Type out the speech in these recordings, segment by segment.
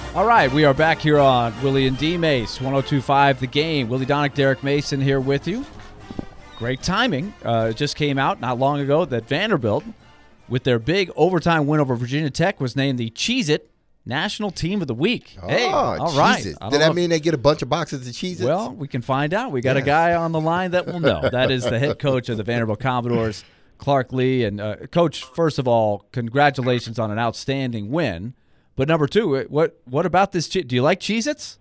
All right, we are back here on Willie and D. Mace, 102.5 The Game. Willie Donick, Derek Mason here with you. Great timing. It just came out not long ago that Vanderbilt, with their big overtime win over Virginia Tech, was named the Cheez-It National Team of the Week. Hey, all right. Did that mean they get a bunch of boxes of Cheez-Its? Well, we can find out. We got a guy on the line that will know. That is the head coach of the Vanderbilt Commodores, Clark Lea. And, Coach, first of all, congratulations on an outstanding win. But number two, what about this? Do you like Cheez-Its?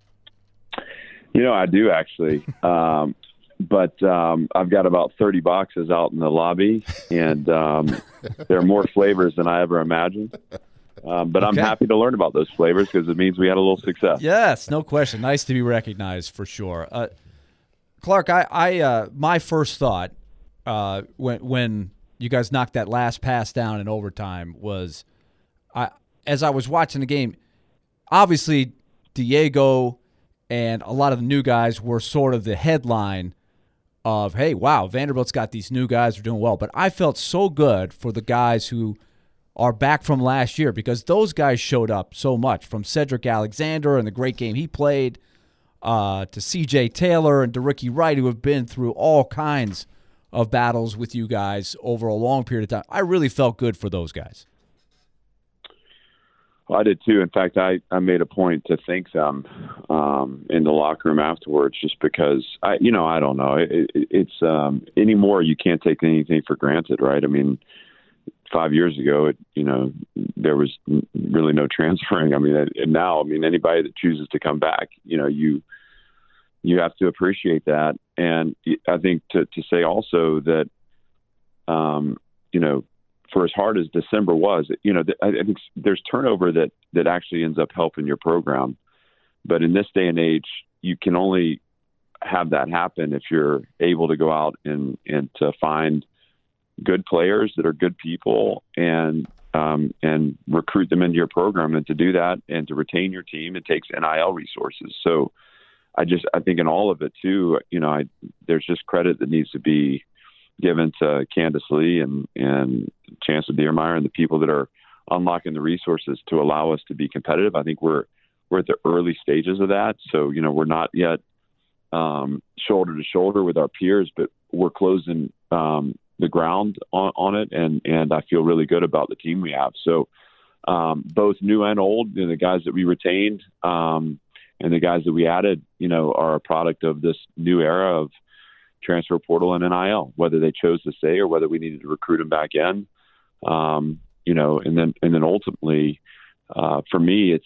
I do actually. But I've got about 30 boxes out in the lobby, and there are more flavors than I ever imagined. But I'm happy to learn about those flavors because it means we had a little success. Yes, no question. Nice to be recognized for sure. Clark, I my first thought when you guys knocked that last pass down in overtime was as I was watching the game, obviously Diego and a lot of the new guys were sort of the headline of, hey, wow, Vanderbilt's got these new guys who are doing well. But I felt so good for the guys who are back from last year because those guys showed up so much, from Cedric Alexander and the great game he played to C.J. Taylor and to Ricky Wright, who have been through all kinds of battles with you guys over a long period of time. I really felt good for those guys. Well, I did too. In fact, I made a point to thank them in the locker room afterwards, just because I don't know. It's anymore. You can't take anything for granted, right? I mean, 5 years ago, there was really no transferring. I mean, and now, anybody that chooses to come back, you have to appreciate that. And I think to say also that, for as hard as December was, I think there's turnover that actually ends up helping your program. But in this day and age, you can only have that happen if you're able to go out and to find good players that are good people and recruit them into your program. And to do that and to retain your team, it takes NIL resources. So I think in all of it too, there's just credit that needs to be given to Candace Lee and Chancellor Diermeyer and the people that are unlocking the resources to allow us to be competitive. I think we're at the early stages of that. So, we're not yet shoulder to shoulder with our peers, but we're closing the ground on it. And I feel really good about the team we have. So both new and old, the guys that we retained and the guys that we added, are a product of this new era of transfer portal and NIL, whether they chose to stay or whether we needed to recruit them back in. And then ultimately, for me,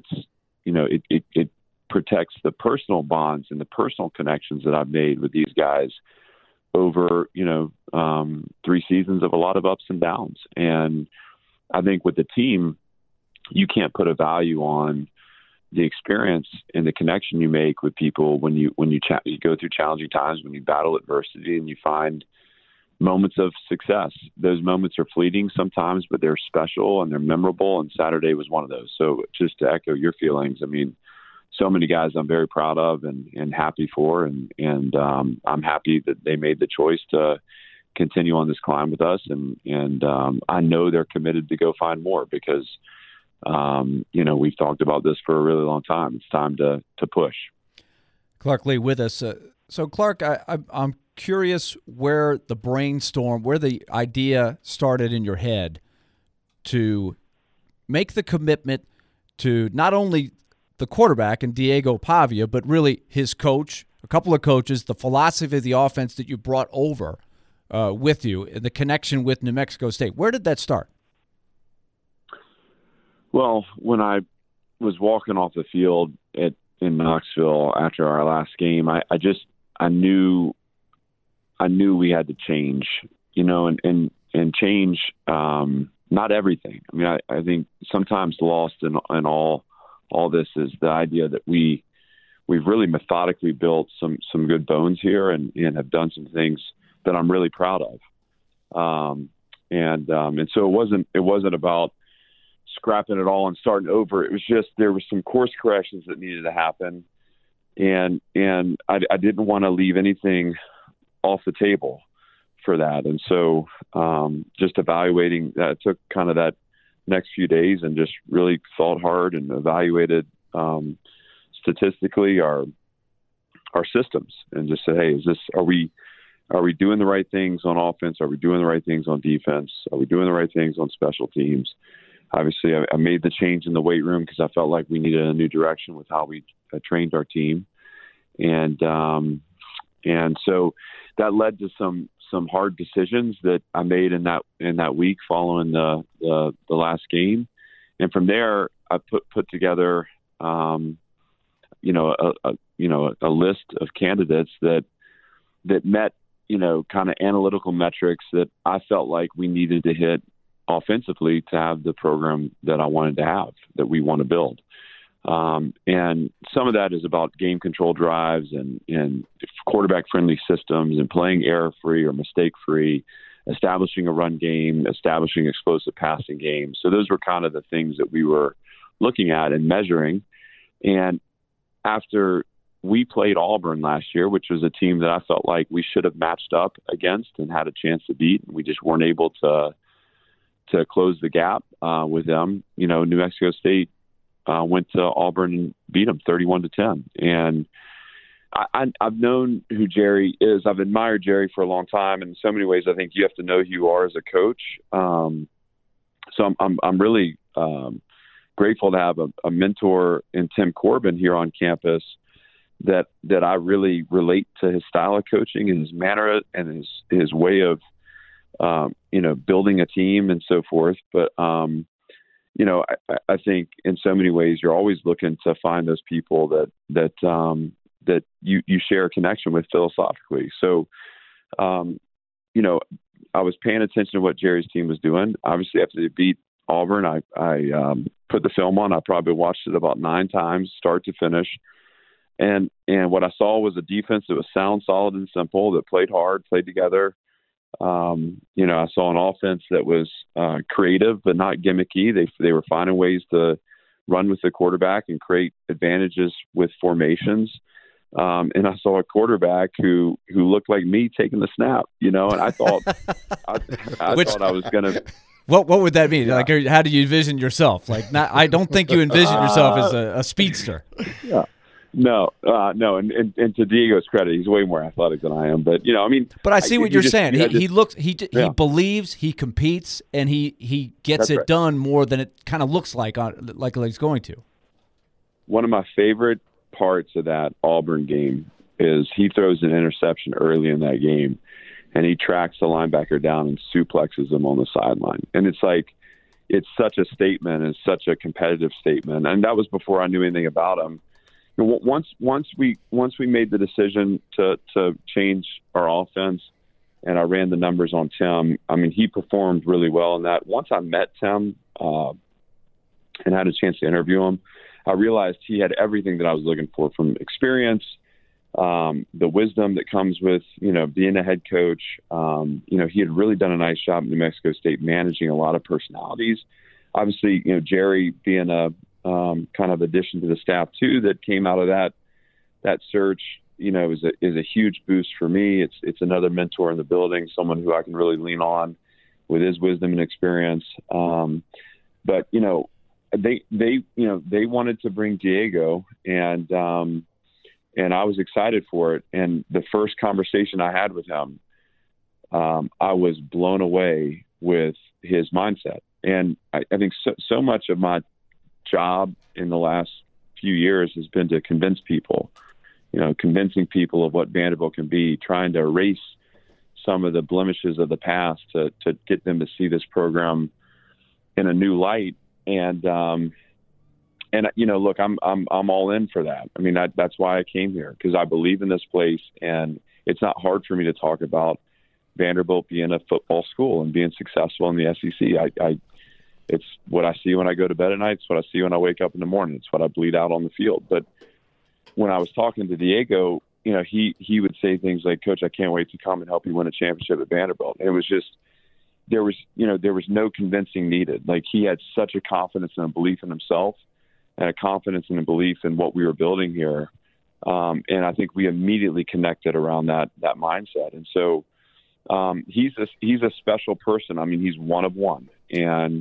it protects the personal bonds and the personal connections that I've made with these guys over, 3 seasons of a lot of ups and downs. And I think with the team, you can't put a value on the experience and the connection you make with people when you go through challenging times, when you battle adversity and you find moments of success. Those moments are fleeting sometimes, but they're special and they're memorable. And Saturday was one of those. So just to echo your feelings, so many guys I'm very proud of and happy for. And I'm happy that they made the choice to continue on this climb with us. And I know they're committed to go find more because, we've talked about this for a really long time. It's time to push. Clark Lea with us. So, Clark, I'm curious where the brainstorm, where the idea started in your head to make the commitment to not only the quarterback and Diego Pavia, but really his coach, a couple of coaches, the philosophy of the offense that you brought over with you, and the connection with New Mexico State. Where did that start? Well, when I was walking off the field in Knoxville after our last game, I knew we had to change, and change not everything. I think sometimes lost in all this is the idea that we've really methodically built some good bones here and have done some things that I'm really proud of. And so it wasn't about scrapping it all and starting over. It was just, there was some course corrections that needed to happen. And I didn't want to leave anything off the table for that. And so just evaluating that, took kind of that next few days and just really thought hard and evaluated statistically our systems and just said, hey, are we doing the right things on offense? Are we doing the right things on defense? Are we doing the right things on special teams? Obviously, I made the change in the weight room because I felt like we needed a new direction with how we trained our team, and so that led to some hard decisions that I made in that week following the last game, and from there I put together a list of candidates that met kind of analytical metrics that I felt like we needed to hit offensively to have the program that I wanted to have, that we want to build. And some of that is about game control drives and quarterback-friendly systems and playing error-free or mistake-free, establishing a run game, establishing explosive passing games. So those were kind of the things that we were looking at and measuring. And after we played Auburn last year, which was a team that I felt like we should have matched up against and had a chance to beat, and we just weren't able to close the gap with them. New Mexico State went to Auburn and beat them 31-10. And I've known who Jerry is. I've admired Jerry for a long time. And in so many ways, I think you have to know who you are as a coach. So I'm really grateful to have a mentor in Tim Corbin here on campus that I really relate to his style of coaching and his manner and his way of building a team and so forth. But, I think in so many ways you're always looking to find those people that you share a connection with philosophically. So, I was paying attention to what Jerry's team was doing. Obviously, after they beat Auburn, I put the film on. I probably watched it about 9 times, start to finish. And what I saw was a defense that was sound, solid, and simple, that played hard, played together. I saw an offense that was creative but not gimmicky. They were finding ways to run with the quarterback and create advantages with formations. And I saw a quarterback who looked like me taking the snap, and I thought thought I was going to. What would that mean? Yeah. Like, how do you envision yourself? Like, I don't think you envision yourself as a speedster. Yeah. No. And to Diego's credit, he's way more athletic than I am. But But I see what you're saying. He believes, he competes, and he gets it done more than it kind of looks like he's going to. One of my favorite parts of that Auburn game is he throws an interception early in that game, and he tracks the linebacker down and suplexes him on the sideline. And it's like, it's such a statement and such a competitive statement. And that was before I knew anything about him. Once we made the decision to change our offense, and I ran the numbers on Tim, he performed really well in that. Once I met Tim and had a chance to interview him, I realized he had everything that I was looking for, from experience, the wisdom that comes with being a head coach. He had really done a nice job in New Mexico State managing a lot of personalities. Obviously, Jerry being a kind of addition to the staff too that came out of that search, is a huge boost for me. It's another mentor in the building, someone who I can really lean on with his wisdom and experience. But they wanted to bring Diego, and I was excited for it. And the first conversation I had with him, I was blown away with his mindset. And I think so much of my job in the last few years has been to convince people, convincing people of what Vanderbilt can be, trying to erase some of the blemishes of the past to get them to see this program in a new light. And look, I'm all in for that. That's why I came here, because I believe in this place, and it's not hard for me to talk about Vanderbilt being a football school and being successful in the SEC. It's what I see when I go to bed at night. It's what I see when I wake up in the morning. It's what I bleed out on the field. But when I was talking to Diego, he would say things like, "Coach, I can't wait to come and help you win a championship at Vanderbilt." And it was just, there was no convincing needed. Like, he had such a confidence and a belief in himself, and a confidence and a belief in what we were building here. And I think we immediately connected around that mindset. And so he's a special person. He's one of one. And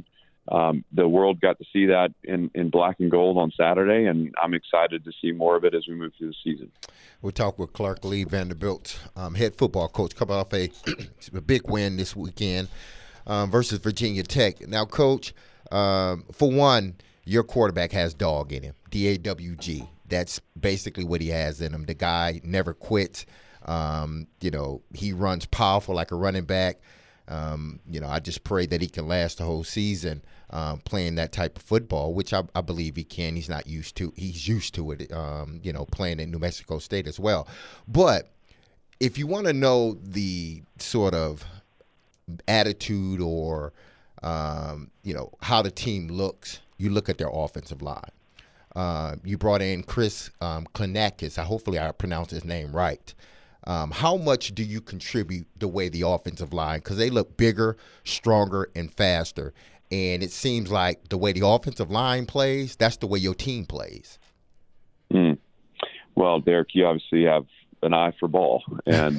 The world got to see that in black and gold on Saturday, and I'm excited to see more of it as we move through the season. We'll talk with Clark Lee, Vanderbilt head football coach, coming off a big win this weekend versus Virginia Tech. Now, Coach, for one, your quarterback has dog in him, D-A-W-G. That's basically what he has in him. The guy never quits. He runs powerful like a running back. I just pray that he can last the whole season playing that type of football, which I believe he can. He's used to it, playing in New Mexico State as well. But if you want to know the sort of attitude or, how the team looks, you look at their offensive line. You brought in Chris Klinakis. Hopefully I pronounced his name right. How much do you contribute the way the offensive line, because they look bigger, stronger, and faster, and it seems like the way the offensive line plays, that's the way your team plays. Well, Derek, you obviously have an eye for ball, and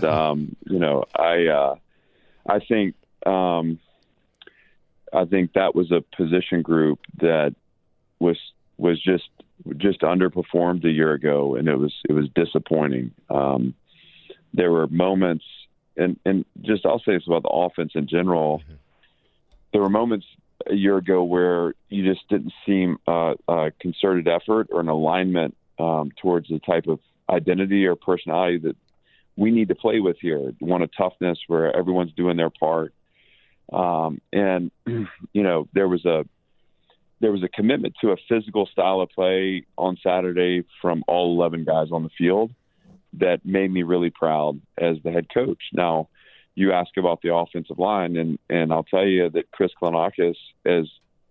I think that was a position group that was just underperformed a year ago, and it was disappointing. There were moments, and just I'll say this about the offense in general. Mm-hmm. There were moments a year ago where you just didn't seem a concerted effort or an alignment towards the type of identity or personality that we need to play with here. One of toughness, where everyone's doing their part, and there was a commitment to a physical style of play on Saturday from all 11 guys on the field that made me really proud as the head coach. Now, you ask about the offensive line, and I'll tell you that Chris Klinakis, with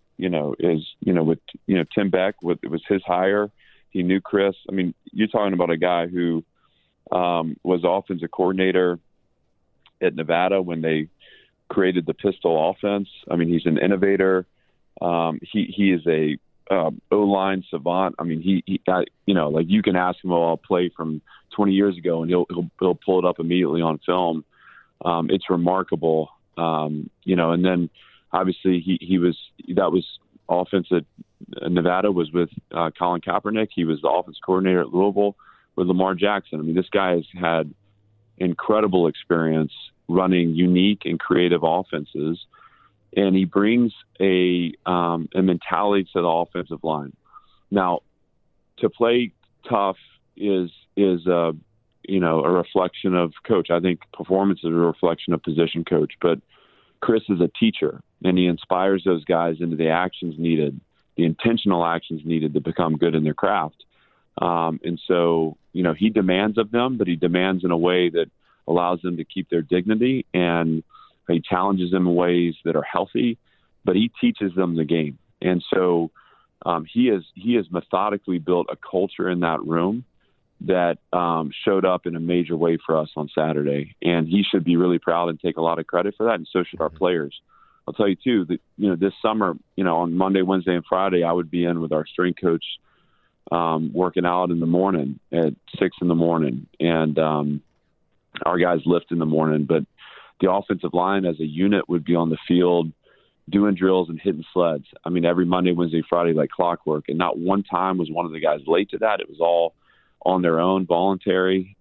Tim Beck, it was his hire. He knew Chris. I mean, you're talking about a guy who was offensive coordinator at Nevada when they created the pistol offense. I mean, he's an innovator. He is a O-line savant. I mean, he you can ask him, I'll play from 20 years ago, and he'll pull it up immediately on film. It's remarkable. And then obviously that was offense at Nevada was with Colin Kaepernick. He was the offense coordinator at Louisville with Lamar Jackson. I mean, this guy has had incredible experience running unique and creative offenses, and he brings a mentality to the offensive line. Now, to play tough is a reflection of coach. I think performance is a reflection of position coach. But Chris is a teacher, and he inspires those guys into the actions needed, the intentional actions needed to become good in their craft. And so, he demands of them, but he demands in a way that allows them to keep their dignity, and he challenges them in ways that are healthy, but he teaches them the game. And so he has methodically built a culture in that room that showed up in a major way for us on Saturday. And he should be really proud and take a lot of credit for that, and so should our players. I'll tell you, too, that this summer, on Monday, Wednesday, and Friday, I would be in with our strength coach working out in the morning at 6 a.m. And our guys lift in the morning. But the offensive line as a unit would be on the field doing drills and hitting sleds. I mean, every Monday, Wednesday, Friday, like clockwork. And not one time was one of the guys late to that. It was all on their own, voluntary.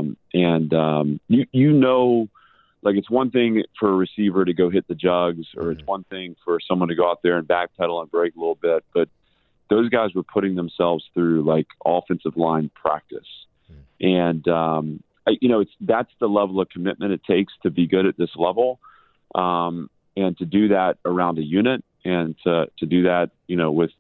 It's one thing for a receiver to go hit the jugs, or it's one thing for someone to go out there and backpedal and break a little bit. But those guys were putting themselves through like offensive line practice. And, that's the level of commitment it takes to be good at this level, and to do that around a unit, and to do that, with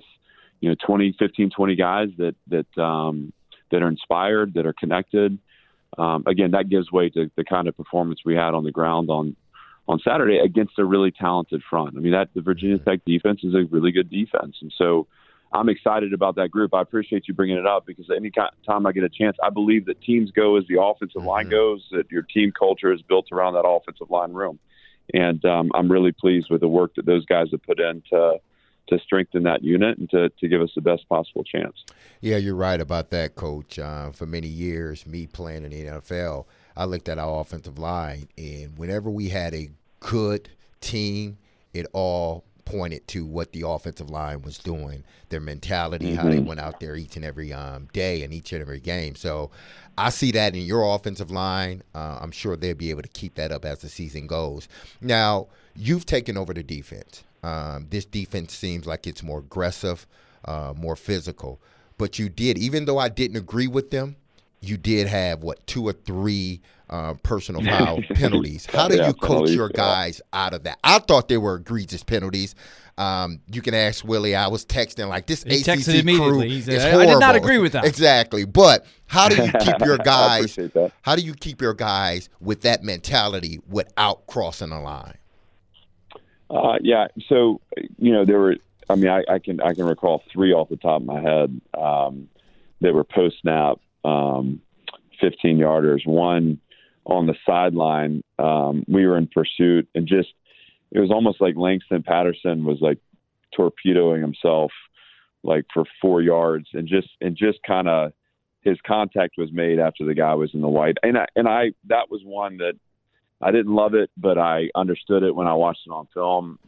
20 guys that are inspired, that are connected. Again, that gives way to the kind of performance we had on the ground on Saturday against a really talented front. I mean, the Virginia Tech defense is a really good defense, and so I'm excited about that group. I appreciate you bringing it up, because any time I get a chance, I believe that teams go as the offensive line goes, that your team culture is built around that offensive line room. And I'm really pleased with the work that those guys have put in to strengthen that unit and to give us the best possible chance. Yeah, you're right about that, Coach. For many years, me playing in the NFL, I looked at our offensive line, and whenever we had a good team, it all pointed to what the offensive line was doing, their mentality, how they went out there each and every day and each and every game. So I see that in your offensive line. I'm sure they'll be able to keep that up as the season goes. Now, you've taken over the defense. This defense seems like it's more aggressive, more physical. But you did, even though I didn't agree with them, you did have, 2 or 3 personal foul penalties. How do you coach your guys out of that? I thought they were egregious penalties. You can ask Willie. I was texting like this he ACC crew is horrible. I did not agree with that. Exactly. But how do you keep your guys? How do you keep your guys with that mentality without crossing the line? Yeah. So there were. I mean, I can recall 3 off the top of my head that were post snap 15-yarders. One on the sideline, we were in pursuit, and it was almost like Langston Patterson was like torpedoing himself like for 4 yards, and just kind of his contact was made after the guy was in the white. And I that was one that I didn't love it, but I understood it when I watched it on film.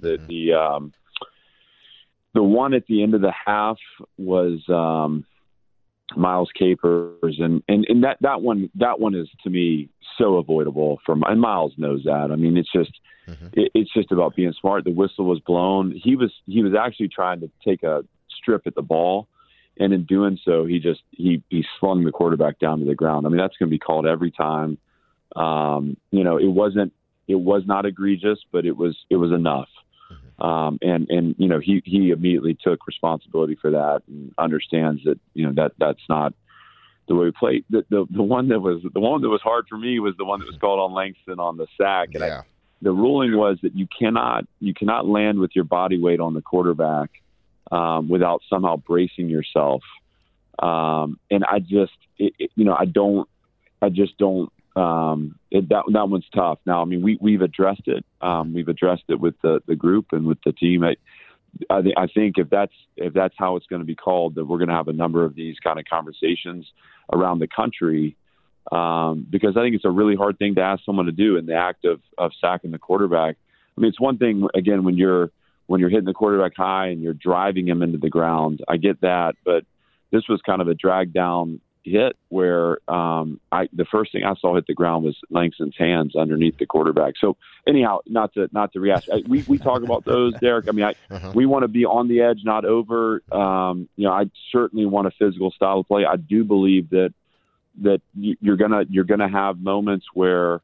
The one at the end of the half was Miles Capers, and that one is, to me, so avoidable. And Miles knows that. I mean, it's just about being smart. The whistle was blown. He was actually trying to take a strip at the ball, and in doing so, he slung the quarterback down to the ground. I mean, that's going to be called every time. It was not egregious, but it was enough. He immediately took responsibility for that and understands that that's not the way we play. The one that was hard for me was the one that was called on Langston on the sack. And the ruling was that you cannot land with your body weight on the quarterback without somehow bracing yourself. And I just don't. That one's tough. Now, I mean, we've addressed it. We've addressed it with the group and with the team. I think if that's how it's going to be called, that we're going to have a number of these kind of conversations around the country, because I think it's a really hard thing to ask someone to do in the act of sacking the quarterback. I mean, it's one thing, again, when you're hitting the quarterback high and you're driving him into the ground. I get that, but this was kind of a drag down hit where the first thing I saw hit the ground was Langston's hands underneath the quarterback. So anyhow, not to react. We talk about those, Derek. I mean, we want to be on the edge, not over. I certainly want a physical style of play. I do believe that you're gonna have moments where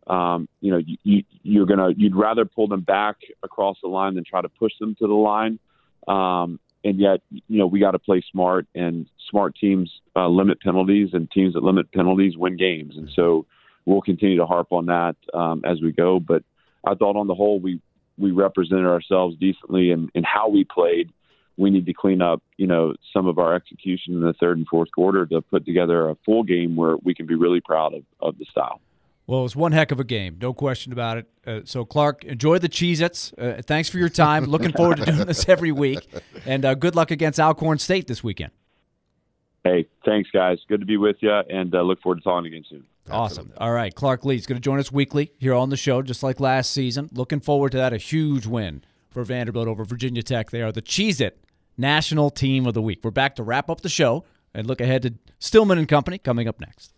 you'd rather pull them back across the line than try to push them to the line. And yet, we got to play smart, and smart teams limit penalties, and teams that limit penalties win games. And so we'll continue to harp on that as we go. But I thought on the whole, we represented ourselves decently in how we played. We need to clean up, some of our execution in the third and fourth quarter to put together a full game where we can be really proud of the style. Well, it was one heck of a game, no question about it. So, Clark, enjoy the Cheez-Its. Thanks for your time. Looking forward to doing this every week. And good luck against Alcorn State this weekend. Hey, thanks, guys. Good to be with you, and look forward to talking again soon. Awesome. All right, Clark Lea is going to join us weekly here on the show, just like last season. Looking forward to that, a huge win for Vanderbilt over Virginia Tech. They are the Cheez-It National Team of the Week. We're back to wrap up the show and look ahead to Stillman and Company coming up next.